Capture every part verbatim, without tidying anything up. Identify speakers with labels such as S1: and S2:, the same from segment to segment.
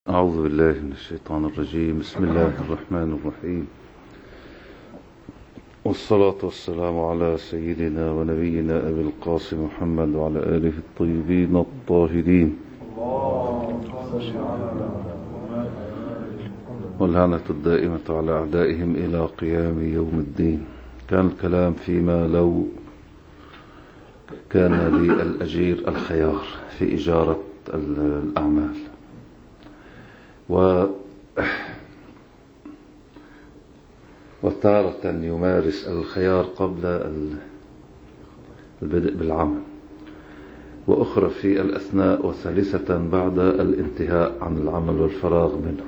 S1: أعوذ بالله من الشيطان الرجيم. بسم الله الرحمن الرحيم، والصلاة والسلام على سيدنا ونبينا أبي القاسم محمد وعلى آله الطيبين الطاهرين، واللعنة الدائمة على أعدائهم إلى قيام يوم الدين. كان الكلام فيما لو كان للأجير الخيار في إجارة الأعمال، و وتارة يمارس الخيار قبل البدء بالعمل، وأخرى في الأثناء، وثالثة بعد الانتهاء عن العمل والفراغ منه.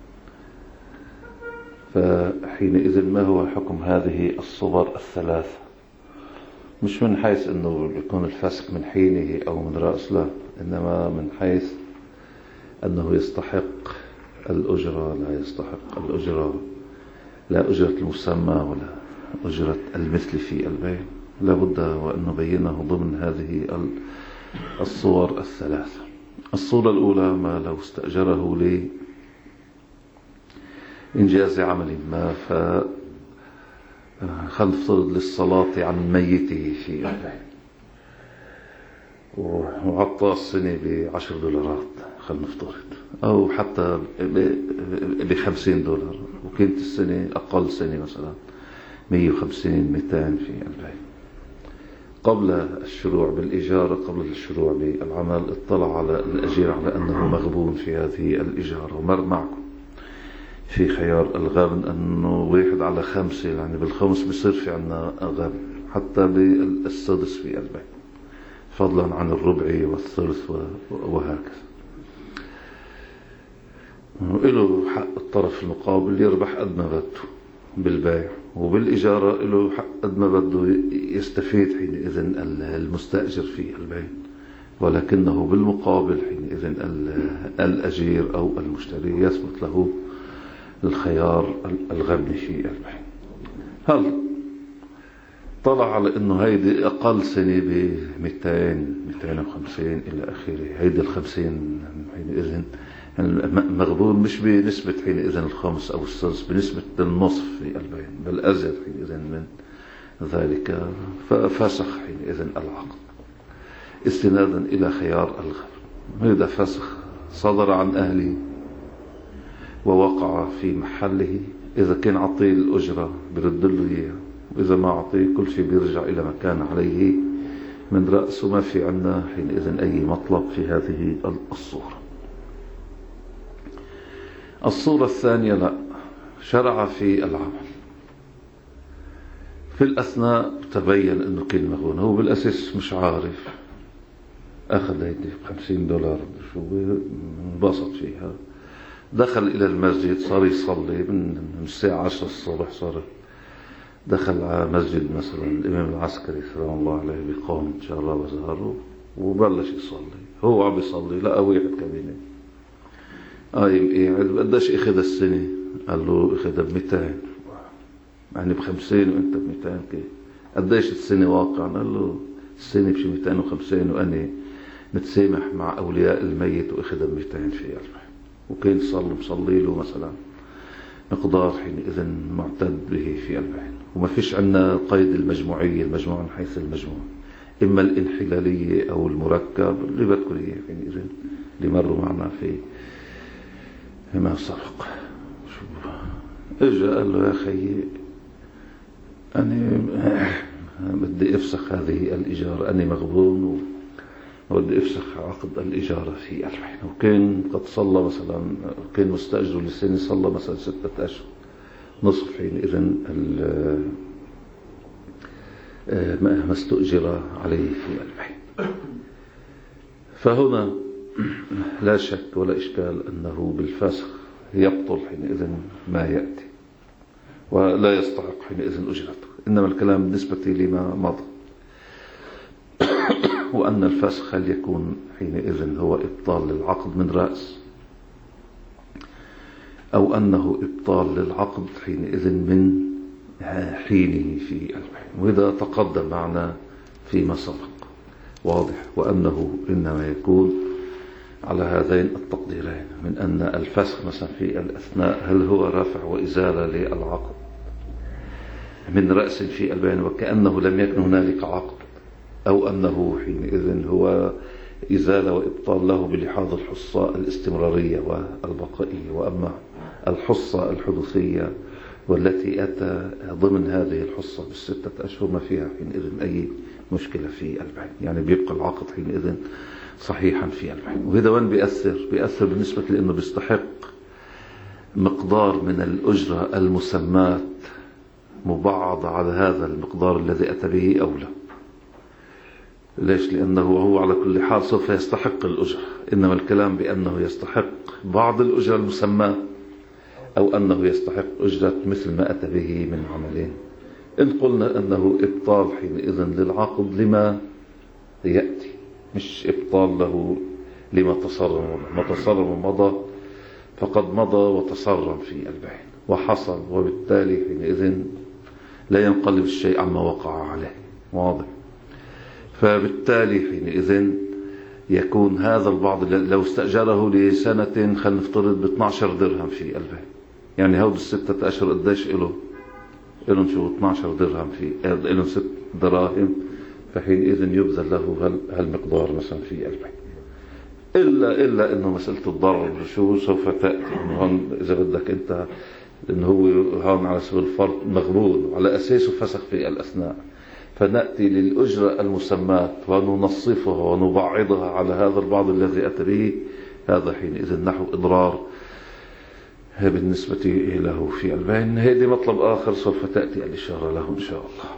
S1: فحينئذ ما هو حكم هذه الصور الثلاثة؟ مش من حيث أنه يكون الفسق من حينه أو من رأس، لا، إنما من حيث أنه يستحق الأجرة لا يستحق الأجرة، لا أجرة المسمى ولا أجرة المثل في البيع. لا بد وأن نبينه ضمن هذه الصور الثلاثة. الصورة الأولى: ما لو استأجره لإنجاز عمل ما، ف خلينا نفترض للصلاة عن ميته في البيع، وعطى السنة بعشر دولارات، خلينا نفترض، أو حتى بخمسين دولار، وكانت السنة أقل سنة مثلا مية وخمسين مئتين في البيع. قبل الشروع بالإجارة، قبل الشروع بالعمل، اطلع على الأجير على أنه مغبون في هذه الإجارة، ومر معكم في خيار الغبن أنه واحد على خمسة، يعني بالخمس بصير في عنا غبن، حتى بالسدس في البيع، فضلا عن الربع والثلث وهكذا. له حق الطرف المقابل يربح قد ما بده بالبيع، وبالإجارة له حق قد ما بده يستفيد حينئذ المستأجر في البيع، ولكنه بالمقابل حينئذ الأجير أو المشتري يثبت له الخيار الغبن في البيع. هل طلع على انه هيدي اقل سنة ب مئتين مئتين وخمسين الى اخره، هيدي الخمسين حينئذ مغبون مش بنسبة حينئذ الخمس او السدس، بنسبة النصف في البيع، بل ازيد حينئذ من ذلك، ففسخ حينئذ العقد استنادا الى خيار الغبن. هذا فسخ صدر عن اهله ووقع في محله. اذا كان عطيه الاجرة برد له اياها، وإذا ما أعطيه كل شيء بيرجع إلى ما كان عليه من رأس، وما في عنا حينئذ أي مطلب في هذه الصورة. الصورة الثانية: لا، شرع في العمل، في الأثناء تبين أنه كان مغبون، هو بالأساس مش عارف، أخذ هيدي خمسين دولار شو انبسط فيها، دخل إلى المسجد، صار يصلي من الساعة عشرة الصبح، صار دخل على مسجد مثلا الإمام العسكري سلام الله عليه بقوم إن شاء الله وزهره، وبلش يصلي. هو عم يصلي لقى واحد كابينة قايم قاعد، قديش اخذ السنة؟ قال له اخذها بمئتين، يعني بخمسين وانت بمئتين، كيف قديش السنة واقعا؟ قال له السنة بشي مئتين وخمسين، وأنا متسامح مع أولياء الميت واخذها بمئتين في ألف. وكان صلي مصلي له مثلا مقدار حينئذ معتد به في البيع. وما فيش عنا قيد المجموعية، المجموع من حيث المجموع، إما الانحلالية أو المركب اللي بدكم إياه حينئذ، اللي مروا معنا في فيما سبق. إجا قال له: يا أخي أنا بدي أفسخ هذه الإجارة، أنا مغبون وبدي أفسخ عقد الإجارة في البيع. وكان قد صلى مثلا، كان مستأجر للسنة صلى مثلا ستة أشهر، نصف حينئذ ما استؤجر عليه في البيع. فهنا لا شك ولا إشكال أنه بالفسخ يبطل حينئذ ما يأتي، ولا يستحق حينئذ أجرته. إنما الكلام بالنسبة لما مضى، وأن الفسخ هل يكون حينئذ هو إبطال للعقد من رأس، أو أنه إبطال للعقد حينئذ من حينه في البيع. وإذا تقدم معنا فيما سبق واضح، وأنه إنما يكون على هذين التقديرين من أن الفسخ مثلا في الأثناء هل هو رفع وإزالة للعقد من رأس في البين وكأنه لم يكن هنالك عقد، أو أنه حينئذ هو إزالة وإبطال له بلحاظ الحصة الاستمرارية والبقائية. وأما الحصة الحدوثية والتي أتى ضمن هذه الحصة بالستة أشهر ما فيها حينئذ أي مشكلة في البيع، يعني بيبقى العقد حينئذ صحيحا في البيع. وهذا وين بيأثر؟ بيأثر بالنسبة لأنه بيستحق مقدار من الأجرة المسمات مبعض على هذا المقدار الذي أتى به أو لا. ليش؟ لأنه هو على كل حال سوف يستحق الأجرة، إنما الكلام بأنه يستحق بعض الأجرة المسمى أو أنه يستحق أجرة مثل ما أتى به من عملين. إن قلنا أنه إبطال حينئذ للعقد لما يأتي، مش إبطال له لما تصرم. ما تصرم مضى فقد مضى وتصرم في البيع وحصل، وبالتالي حينئذ لا ينقلب الشيء عما وقع عليه. واضح؟ فبالتالي حينئذ يكون هذا البعض لو استأجره لسنة خلينا نفترض ب اثني عشر درهم في البيع، يعني هود الستة أشهر قديش إله؟ إلهم شو اثني عشر درهم في إلهم ست دراهم، فحينئذ يبذل له هالمقدار مثلا في البيع. إلا إلا إنه مسألة الضرر شو سوف تأتي هون إذا بدك أنت، إنه هو هون على سبيل الفرض مغبون وعلى أساسه فسخ في الأثناء، فنأتي للأجرة المسمات وننصفها ونبعضها على هذا البعض الذي أتى به، هذا حينئذ نحو إضرار بالنسبة له في البين. هذا مطلب آخر سوف تأتي الإشارة له إن شاء الله.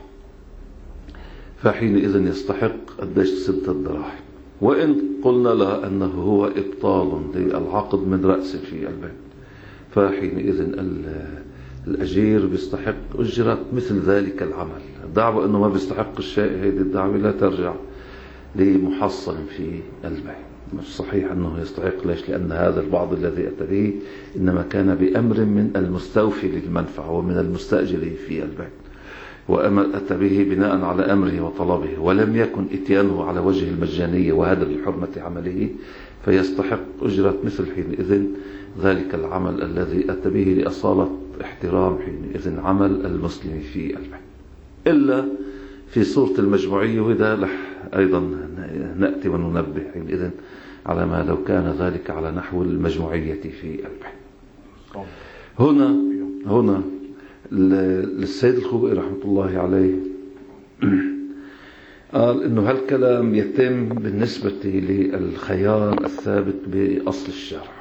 S1: فحينئذ يستحق قديش ستة دراهم. وإن قلنا له أنه هو إبطال للعقد من رأس في البين، فحينئذ الأجير بيستحق أجرة مثل ذلك العمل. الدعوة أنه ما بيستحق الشيء، هذه الدعوة لا ترجع لمحصل في البيع. مش صحيح أنه يستحق. ليش؟ لأن هذا البعض الذي أتى به إنما كان بأمر من المستوفي للمنفعة ومن المستأجر في البيع، وأما أتى به بناء على أمره وطلبه، ولم يكن إتيانه على وجه المجانية وهذا لحرمة عمله، فيستحق أجرة مثل حينئذ ذلك العمل الذي أتى به لأصالة احترام حينئذ عمل المسلم في البيع. إلا في صورة المجموعية، وإذا أيضا نأتي وننبه حينئذ على ما لو كان ذلك على نحو المجموعية في البيع. هنا هنا للسيد الخوئي رحمة الله عليه قال إنه هالكلام يتم بالنسبة للخيار الثابت بأصل الشرع،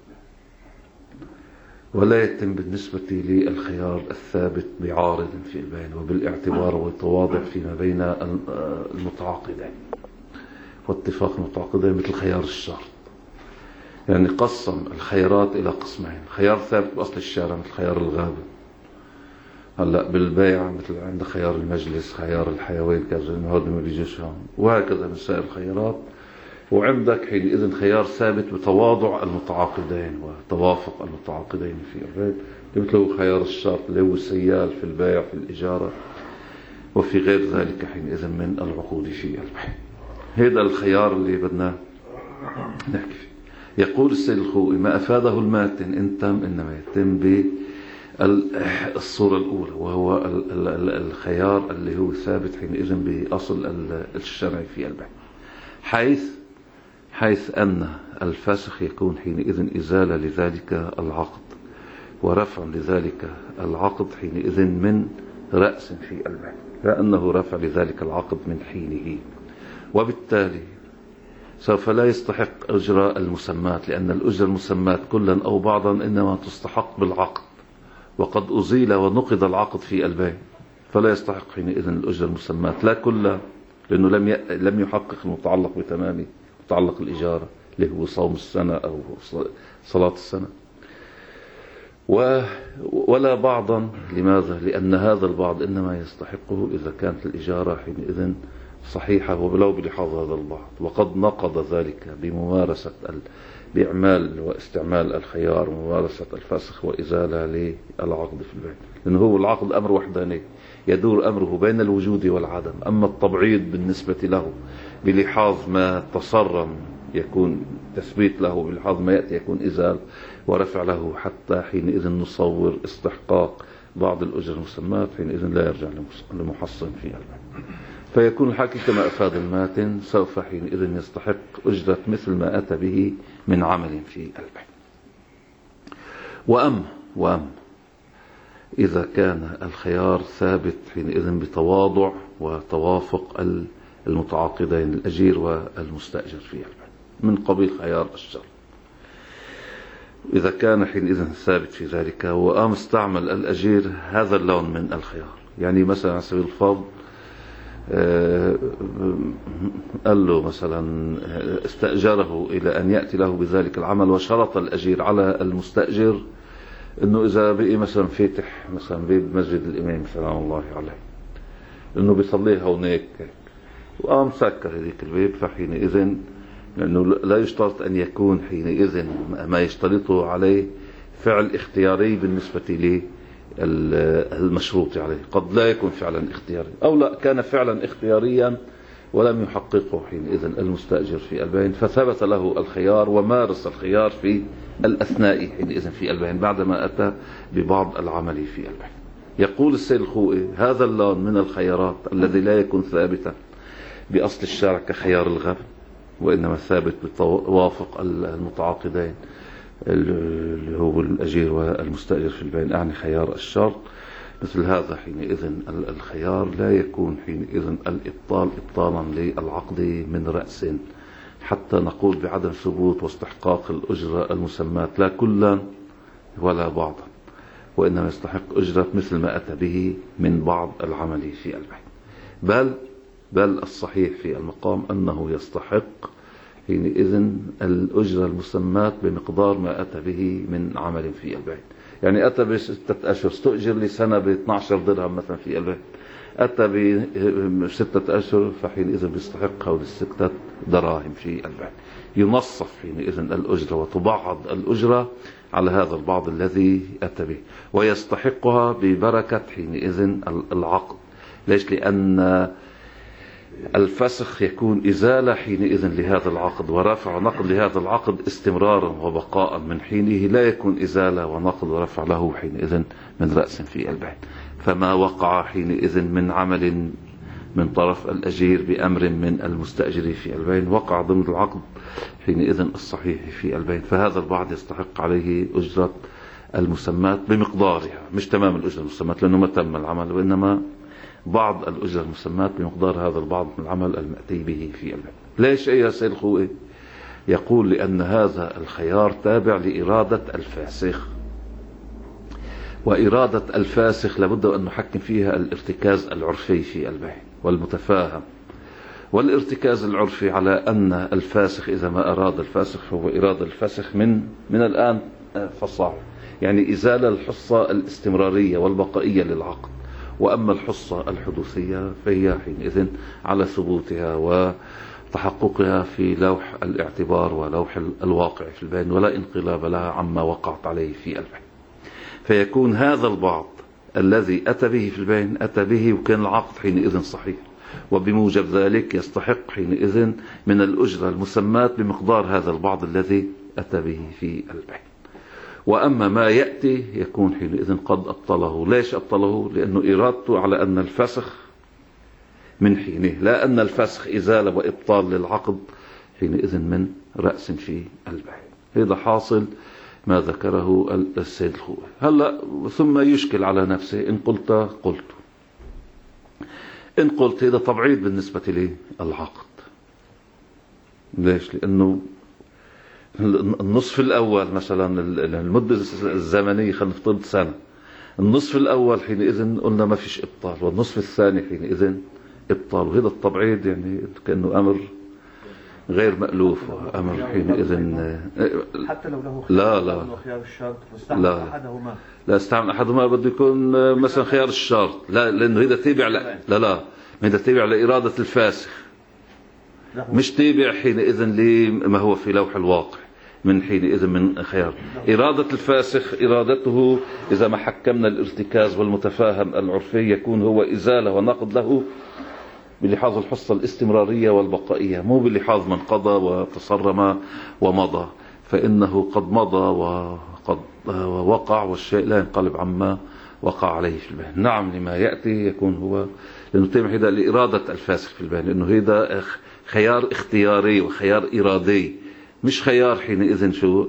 S1: ولا يتم بالنسبة للخيار الثابت بعارض في البين وبالاعتبار والتواضع فيما بين المتعاقدين واتفاق المتعاقدين، مثل خيار الشرط. يعني قسم الخيارات إلى قسمين: خيار ثابت بأصل الشرع مثل خيار الغابة، هلا بالبيع مثل عند خيار المجلس، خيار الحيوان كذا، هذا ما بيجيش هون، وهكذا من سائر الخيارات. وعندك حينئذ خيار ثابت بتواضع المتعاقدين وتوافق المتعاقدين في البيع، مثل خيار الشرط اللي هو السيال في البيع في الإجارة وفي غير ذلك حينئذ من العقود في البيع. هذا الخيار اللي بدنا نحكي فيه. يقول السيد الخوئي: ما أفاده الماتن إن تم إنما يتم بالصورة الأولى، وهو الخيار اللي هو ثابت حينئذ بأصل الشرع في البيع، حيث حيث أن الفسخ يكون حينئذ إزالة لذلك العقد ورفع لذلك العقد حينئذ من رأس في البيع، لأنه رفع لذلك العقد من حينه، وبالتالي سوف لا يستحق أجر المسمات، لأن الأجر المسمات كلا أو بعضا إنما تستحق بالعقد، وقد أزيل ونقض العقد في البيع، فلا يستحق حينئذ الأجر المسمات لا كلا، لأنه لم لم يحقق المتعلق بتمامه، متعلق الإجارة اللي هو صوم السنة أو صلاة السنة، ولا بعضا. لماذا؟ لأن هذا البعض إنما يستحقه إذا كانت الإجارة حينئذ صحيحة ولو بلحاظ هذا البعض، وقد نقض ذلك بممارسة بإعمال واستعمال الخيار وممارسة الفسخ وإزالة للعقد في البيع، لأنه هو العقد أمر وحداني يدور أمره بين الوجود والعدم. أما التبعيض بالنسبة له بلحاظ ما تصرم يكون تثبيت له بلحاظ ما يأتي يكون إزالة ورفع له، حتى حينئذ نصور استحقاق بعض الأجر المسمات، حينئذ لا يرجع لمحصن في البيع. فيكون الحاكي كما أفاد الماتن سوف حينئذ يستحق أجرة مثل ما أتى به من عمل في البيع. وأما وأما إذا كان الخيار ثابت حينئذ بتواضع وتوافق المتعاقدين الأجير والمستأجر في البيع من قبيل خيار الشر، إذا كان حينئذ ثابت في ذلك وقام استعمل الأجير هذا اللون من الخيار، يعني مثلا على سبيل الفرض قال له مثلا استأجره إلى أن يأتي له بذلك العمل، وشرط الأجير على المستأجر إنه إذا بقي مثلا فاتح مثلا بيت مسجد الإمام سلام الله عليه إنه بيصليها هناك، وقام سكر هذيك البيت، فحينئذ لأنه لا يشترط أن يكون حينئذ ما يشترطه عليه فعل اختياري بالنسبة لي المشروط عليه، قد لا يكون فعلا اختياري، أو لا كان فعلا اختياريا ولم يحققه حينئذ المستأجر في البيع، فثبت له الخيار ومارس الخيار في الأثناء حينئذ في البيع بعدما أتى ببعض العمل في البيع. يقول السيد الخوئي هذا اللون من الخيارات الذي لا يكون ثابتا بأصل الشارع كخيار الغبن، وإنما ثابت بتوافق المتعاقدين اللي هو الأجير والمستأجر في البيع، أعني خيار الشرط، مثل هذا حينئذ الخيار لا يكون حينئذ الإبطال إبطالا للعقد من رأس، حتى نقول بعدم ثبوت واستحقاق الأجرة المسمات لا كلا ولا بعضا، وإنما يستحق أجرة مثل ما أتى به من بعض العمل في البيع. بل بل الصحيح في المقام أنه يستحق حينئذ الأجرة المسمات بمقدار ما أتى به من عمل في البيع. يعني أتى بستة أشهر استؤجر لسنة ب اثني عشر درهم مثلا في البيع، أتى بستة أشهر فحينئذ بيستحق هؤلاء الستة دراهم في البيع، ينصف حينئذ الأجرة وتبعض الأجرة على هذا البعض الذي أتى به، ويستحقها ببركة حينئذ العقد. ليش؟ لأن الفسخ يكون إزالة حينئذ لهذا العقد، ورفع ونقد لهذا العقد استمرارا وبقاء من حينه، لا يكون إزالة ونقد ورفع له حينئذ من رأس في البيع. فما وقع حينئذ من عمل من طرف الأجير بأمر من المستأجر في البيع وقع ضمن العقد حينئذ الصحيح في البيع، فهذا البعض يستحق عليه أجرة المسمات بمقدارها، مش تمام الأجرة المسمات لأنه ما تم العمل، وإنما بعض الأجرة المسمات بمقدار هذا البعض من العمل المأتي به في البيع. ليش يا سيد الخوئي؟ يقول لأن هذا الخيار تابع لإرادة الفاسخ، وإرادة الفاسخ لابد أن نحكم فيها الارتكاز العرفي في البيع والمتفاهم، والارتكاز العرفي على أن الفاسخ إذا ما أراد الفاسخ فهو إرادة الفاسخ من من الآن فصاع، يعني إزالة الحصة الاستمرارية والبقائية للعقد، وأما الحصة الحدوثية فهي حينئذ على ثبوتها وتحققها في لوح الاعتبار ولوح الواقع في البين، ولا انقلاب لها عما وقعت عليه في البين. فيكون هذا البعض الذي أتى به في البين أتى به وكان العقد حينئذ صحيح، وبموجب ذلك يستحق حينئذ من الأجرة المسمات بمقدار هذا البعض الذي أتى به في البين. وأما ما يأتي يكون حينئذ قد أبطله. ليش أبطله؟ لأنه إرادته على أن الفسخ من حينه، لا أن الفسخ إزالة وإبطال للعقد حينئذ من رأس في البيع. هذا حاصل ما ذكره السيد الخوئي. هلأ ثم يشكل على نفسه إن قلت قلت إن قلت هذا تبعيض بالنسبة للعقد. ليش؟ لأنه النصف الأول مثلا المدة الزمنية خلينا نفترض سنة، النصف الأول حينئذ قلنا ما فيش إبطال، والنصف الثاني حينئذ إبطال، وهذا التبعيض يعني كأنه أمر غير مألوف، أمر حينئذ
S2: حتى لو له
S1: لا لا
S2: خيار الشرط واستعمل
S1: لا
S2: أحدهما
S1: لا استعمل أحدهما بده يكون مثلا خيار الشرط، لا لأنه هذا تابع لا لا لا هذا تابع لإرادة الفاسخ، مش تابع حينئذ لما هو في لوح الواقع من حينئذ من خيار. إرادة الفاسخ إرادته إذا ما حكمنا الارتكاز والمتفاهم العرفي يكون هو إزالة ونقد له بلحاظ الحصة الاستمرارية والبقائية، مو بلحاظ من قضى وتصرم ومضى، فإنه قد مضى وقد وقع والشيء لا ينقلب عما وقع عليه في البين. نعم لما يأتي يكون هو، لأنه تم هذا لإرادة الفاسق في البين، لأنه هذا خيار اختياري وخيار إرادي، مش خيار حينئذ شو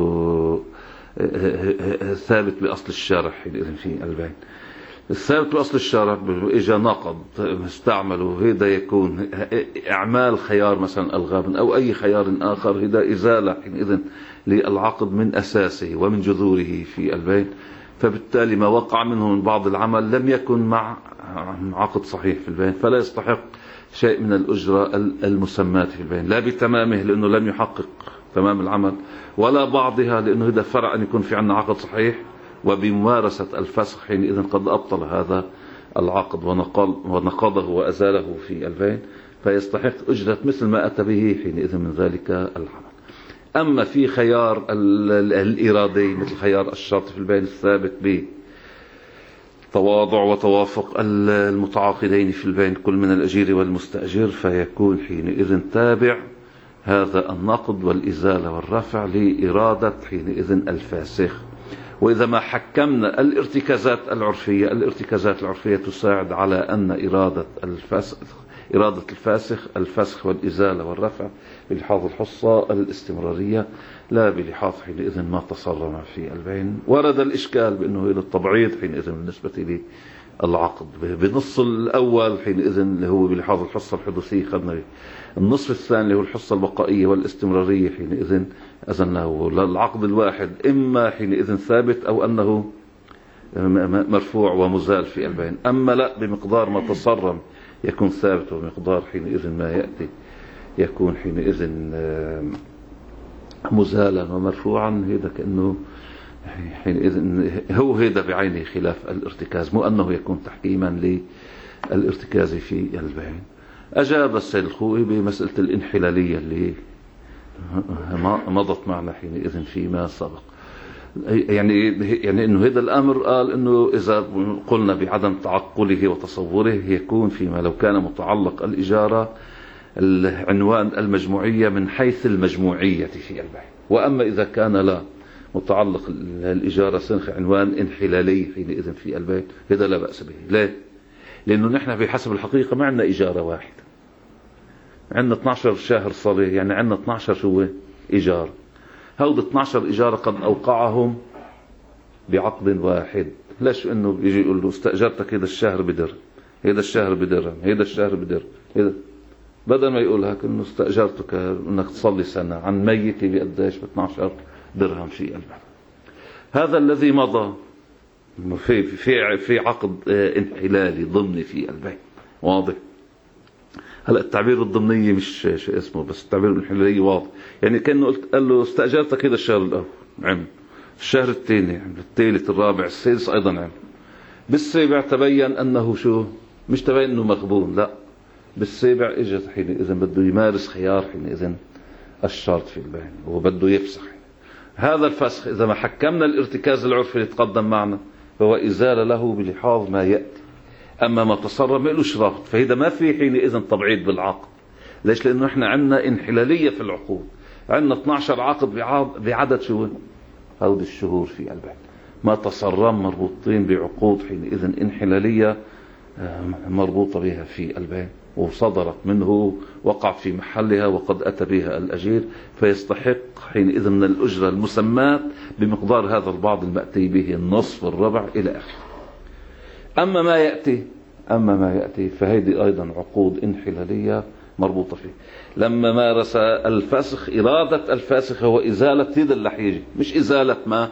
S1: ثابت بأصل الشارع حينئذ في البين. الثابت بأصل الشارع إجا نقض استعملوا، هذا يكون إعمال خيار مثلا الغاب أو أي خيار آخر، هذا إزالة حينئذ للعقد من أساسه ومن جذوره في البين، فبالتالي ما وقع منه من بعض العمل لم يكن مع عقد صحيح في البين، فلا يستحق شيء من الأجرة المسمات في البين، لا بتمامه لأنه لم يحقق تمام العمل، ولا بعضها لأنه هذا فرع أن يكون في عنا عقد صحيح، وبممارسة الفسخ حينئذ قد أبطل هذا العقد ونقضه وأزاله في البين، فيستحق أجرة مثل ما أتى به حينئذ من ذلك العمل. أما في خيار الإرادي مثل خيار الشرط في البين الثابت به تواضع وتوافق المتعاقدين في البين كل من الأجير والمستأجر، فيكون حينئذ تابع هذا النقض والإزالة والرفع لإرادة حينئذ الفاسخ. وإذا ما حكمنا الارتكازات العرفية، الارتكازات العرفية تساعد على أن إرادة الفاسخ إرادة الفاسخ الفسخ والإزالة والرفع بلحاظ الحصة الاستمرارية، لا بلحاظ حينئذ ما تصرم في البين. ورد الإشكال بأنه إلى التبعيض حينئذ بالنسبة للعقد بنص الأول حينئذ اللي هو بلحاظ الحصة الحدوثية خدنا به، النصف الثاني اللي هو الحصة البقائية والاستمرارية حينئذ أزلناه للعقد الواحد، إما حينئذ ثابت أو أنه مرفوع ومزال في البين. أما لا بمقدار ما تصرم يكون ثابت، ومقدار حينئذ ما يأتي يكون حينئذ مزالا ومرفوعا، هذا كأنه حينئذ هو هذا بعينه خلاف الارتكاز، مو أنه يكون تحكيما للارتكاز في البين. أجاب السيد الخوئي بمسألة الانحلالية اللي مضت معنا حينئذ فيما سبق، يعني يعني انه هذا الامر قال انه اذا قلنا بعدم تعقله وتصوره يكون فيما لو كان متعلق الاجاره العنوان المجموعيه من حيث المجموعيه في البيع، واما اذا كان لا متعلق الاجاره سنخ عنوان انحلالي حينئذ في البيع، هذا لا باس به. ليه؟ لانه نحن بحسب الحقيقه ما عندنا اجاره واحده، عندنا اثني عشر شهر صلاه، يعني عندنا اثني عشر شو ايجار، هود اثني عشر إجارة قد أوقعهم بعقد واحد. ليش؟ إنه يجي يقول له استأجرتك هذا الشهر بدرهم، هذا الشهر بدرهم، هذا الشهر بدرهم، هذا بدل ما يقول هيك إنه استأجرتك إنك تصلي سنة عن ميتي بقديش ب اثني عشر درهم في البلد. هذا الذي مضى في في في عقد انحلالي ضمني في البيع، واضح؟ هلا التعبير الضمنية مش شو اسمه، بس التعبير الانحلالي واضح، يعني كأنه قلت قال له استأجرتك هذا الشهر الأول عم، الشهر الثاني عم، الثالث الرابع السادس أيضا عم، بالسابع تبين أنه شو مش تبين أنه مغبون، لا بالسابع إجت حينئذ بده يمارس خيار حينئذ الشرط في البيع وبده يفسخ. هذا الفسخ إذا ما حكمنا الارتكاز العرفي اللي تقدم معنا فهو إزالة له بلحاظ ما يأتي، أما ما تصرف ما إلوش رابط، فهذا ما في حينئذ تبعيض بالعقد. ليش؟ لأنه إحنا عندنا انحلالية في العقود، عندنا اثني عشر عقد بعدد شو هود الشهور في البيع، ما تصرم مربوطين بعقود حينئذ انحلالية مربوطة بها في البيع، وصدرت منه وقع في محلها وقد أتى بها الأجير، فيستحق حينئذ من الأجرة المسمات بمقدار هذا البعض المأتي به، النصف الربع إلى آخره. أما ما يأتي أما ما يأتي فهذه أيضا عقود انحلالية مربوطة فيه. لما مارس الفسخ، إرادة الفاسخ هو إزالة هذا اللي حيجي، مش إزالة ما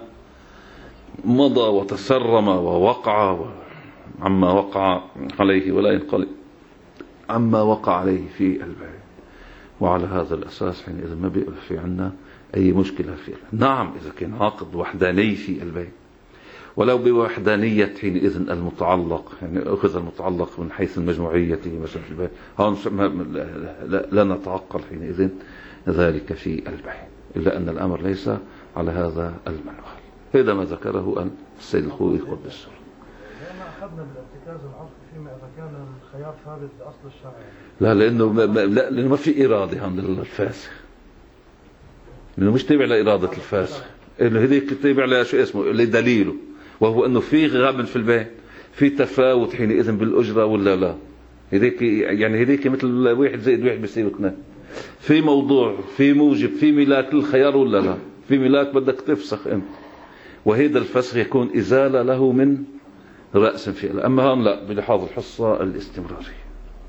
S1: مضى وتسرم ووقع عما وقع عليه ولا ينقلب عما وقع عليه في البيع. وعلى هذا الأساس حينئذ ما بيبقى في عنا أي مشكلة فيه. نعم إذا كان عقد وحداني في البيع، ولو بوحدانية حينئذ المتعلق، يعني أخذ المتعلق من حيث المجموعية مثلا في البيع، هون لا, لا نتعقل حينئذ ذلك في البيع، إلا أن الأمر ليس على هذا المنوال. هذا ما ذكره السيد الخوئي قدس سره.
S3: أخذنا بالارتكاز العرفي فيما إذا كان الخيار ثابت بأصل الشرع.
S1: لا لأنه ما لا لأنه ما في إرادة عند الفاسخ، لأنه مش تابع لإرادة الفاسخ، إنه هذيك تابع لشو اسمه لدليله، وهو إنه في غبن في البيت، في تفاوت حينئذ بالأجرة ولا لا. هذيك يعني هذيك مثل واحد زائد واحد بيصير اثنين، في موضوع في موجب في ملاك للخيار ولا لا، في ملاك بدك تفسخ أنت، وهذا الفسخ يكون إزالة له من رأس فعل. أما هون لا، بلحاظ الحصة الاستمرارية.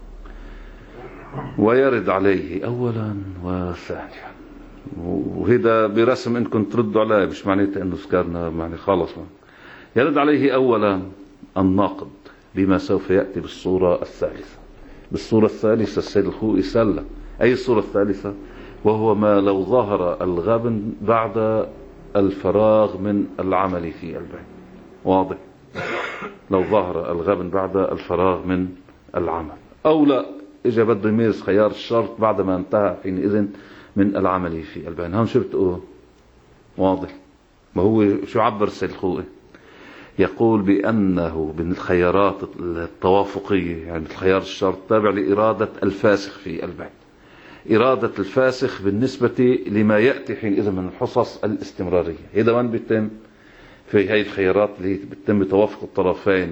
S1: ويرد عليه أولا وثانيا، وهذا برسم إنكم تردوا عليه، مش معناته إنه سكرنا معني خالص. يرد عليه أولا الناقض بما سوف يأتي بالصورة الثالثة. بالصورة الثالثة السيد الخوئي سلة. أي الصورة الثالثة؟ وهو ما لو ظهر الغبن بعد الفراغ من العمل في البيع. واضح؟ لو ظهر الغبن بعد الفراغ من العمل، أو لا إجا بده يمارس خيار الشرط بعد ما انتهى حينئذ من العمل في البيع. هون شو بتقول؟ واضح؟ ما هو شو عبر السيد الخوئي؟ يقول بأنه من الخيارات التوافقية، يعني الخيار الشرط تابع لإرادة الفاسخ في البيع. إرادة الفاسخ بالنسبة لما يأتي حينئذ من الحصص الاستمرارية، هذا وين بيتم؟ في هذه الخيارات اللي بتتم بتوافق الطرفين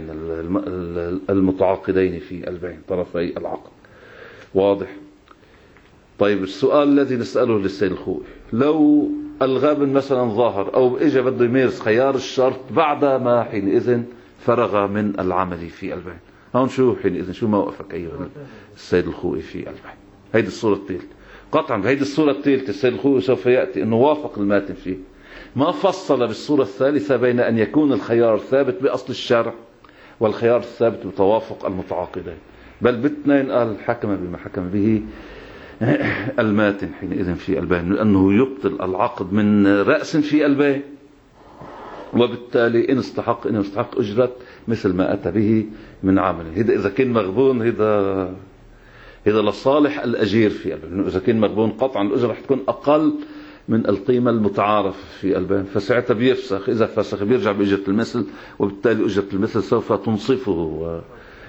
S1: المتعاقدين في البيع، طرفي العقد. واضح؟ طيب السؤال الذي نسأله للسيد الخوئي، لو الغابن مثلا ظاهر أو إجا بده يمارس خيار الشرط بعد ما حينئذ فرغ من العمل في البيع، هون شو حينئذ شو موقفك أيها السيد الخوئي في البيع؟ هيدي الصورة الثالثة. قطعا بهيدي الصورة الثالثة السيد الخوئي سوف يأتي أنه وافق الماتن فيه، ما فصل بالصورة الثالثة بين أن يكون الخيار ثابت بأصل الشرع والخيار الثابت بتوافق المتعاقدين، بل باثنين قال حكم بما حكم به الماتن حينئذ في البيع، لأنه يبطل العقد من رأس في البيع، وبالتالي إن استحق إن استحق أجرة مثل ما أتى به من عمله. هذا إذا كان مغبون، هذا هذا لصالح الأجير في البيع. إذا كان مغبون قطعا الأجرة رح تكون أقل من القيمة المتعارف في البيع، فساعتها بيفسخ. إذا فسخ بيرجع بأجرة المثل، وبالتالي أجرة المثل سوف تنصفه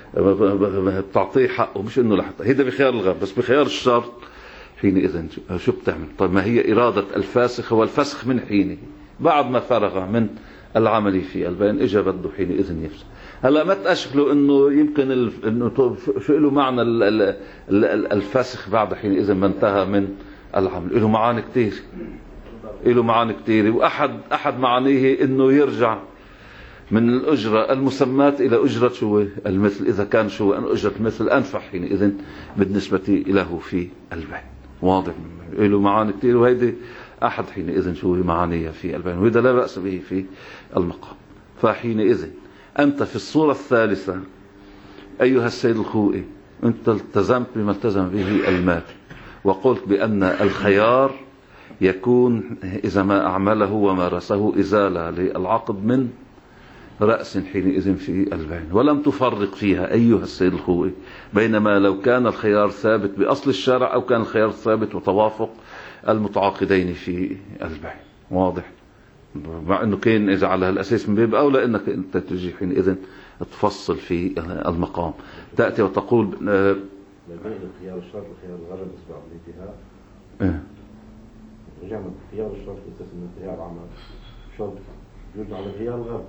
S1: وتعطيه حقه، مش إنه لحتى هذا بخيار الغاب. بس بخيار الشرط حينئذ شو بتعمل؟ طيب ما هي إرادة الفاسخ هو الفسخ من حينه بعد ما فرغ من العمل في البيع، إجا بده حينئذ يفسخ. هلا ما تأشكلوا إنه يمكن ال... إنه شو له معنى ال... ال... ال... الفسخ بعد حينئذ ما انتهى من العمل. له معاني كتير، له معاني كتير، وأحد أحد معانيه إنه يرجع من الأجرة المسماة إلى أجرة شو المثل، إذا كان شو أن أجرة المثل أنفع حينئذ بالنسبة له في البيع. واضح؟ له معاني كتير، وهيدي أحد حينئذ شو معانيه في البيع، وهذا لا بأس به في المقام. فحينئذ أنت في الصورة الثالثة أيها السيد الخوئي أنت التزمت بما التزم به الماتن، وقلت بأن الخيار يكون إذا ما أعمله ومارسه إزالة للعقد من رأس حينئذ في البيع، ولم تفرق فيها أيها السيد الخوئي بينما لو كان الخيار ثابت بأصل الشرع أو كان الخيار ثابت وتوافق المتعاقدين في البيع. واضح؟ مع أنه كان إذا على هالأساس من باب أولى أنك أنت تجي حينئذ تفصل في المقام، تأتي وتقول
S4: ما بين خيار الشرط وخيار الغرض بالنسبة للانتهاء.
S1: إيه؟
S4: رجعنا خيار الشرط بأساس انتهاء العمل، شرط يرجع على خيار الغرض.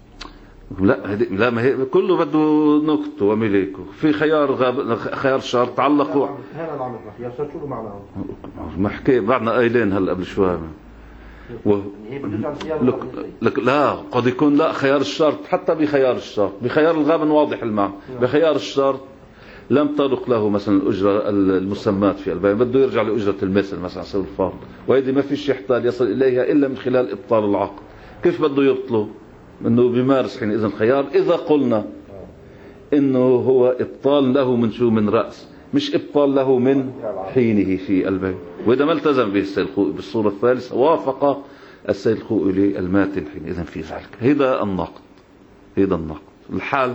S1: لا هدي لا، ما هي كله بده نكت ومليكه. في خيار غاب خيار شرط تعلقوا
S4: هذا العمل خيار شرط شو له معناه؟
S1: ما حكي بعدنا قايلين هلا قبل شوي. و... لك... لك لا قد يكون لا خيار الشرط حتى بخيار الشرط بخيار الغابن واضح المعنى. بخيار الشرط لم ترق له مثلا الأجرة المسمات في البيع، بده يرجع لأجرة المثل مثلا سوى الفرض، وهذه ما فيش يحتاج يصل إليها إلا من خلال إبطال العقد. كيف بده يبطله؟ إنه بيمارس حينئذ الخيار، إذا قلنا إنه هو إبطال له من شو من رأس، مش إبطال له من حينه في البيع. وإذا ما التزم به السيد الخوئي بالصورة الثالثة وافق السيد الخوئي للماتن حينئذ في ذلك. هذا النقد، هذا النقد. الحل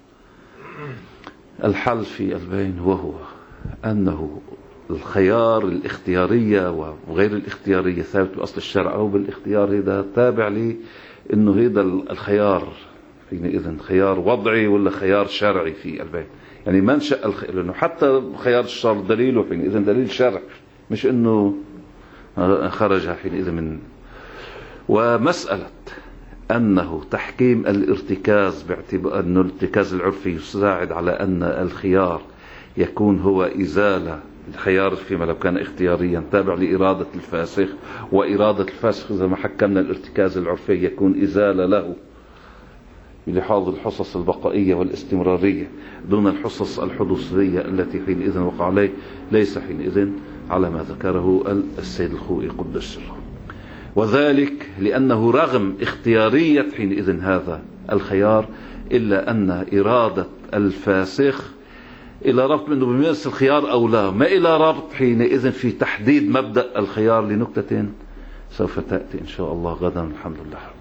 S1: الحل في البين وهو أنه الخيار الاختيارية وغير الاختيارية ثابت بأصل الشرع أو بالاختيار، هذا تابع لي أنه هذا الخيار حينئذ خيار وضعي ولا خيار شرعي في البيت. يعني منشأ الخ... لأنه حتى خيار الشر دليله حينئذ دليل شرعي، مش إنه خرج حينئذ من. ومسألة أنه تحكيم الارتكاز باعتبار أن الارتكاز العرفي يساعد على أن الخيار يكون هو إزالة الخيار فيما لو كان اختياريا تابع لإرادة الفاسخ، وإرادة الفاسخ إذا ما حكمنا الارتكاز العرفي يكون إزالة له بلحاظ الحصص البقائية والاستمرارية دون الحصص الحدوثية التي حينئذ وقع عليه، ليس حينئذ على ما ذكره السيد الخوئي قدس سره. وذلك لأنه رغم اختيارية حينئذ هذا الخيار إلا أن إرادة الفاسخ إلى ربط منه بميز الخيار أو لا، ما إلى ربط حينئذ في تحديد مبدأ الخيار لنكتة سوف تأتي إن شاء الله غدا. الحمد لله.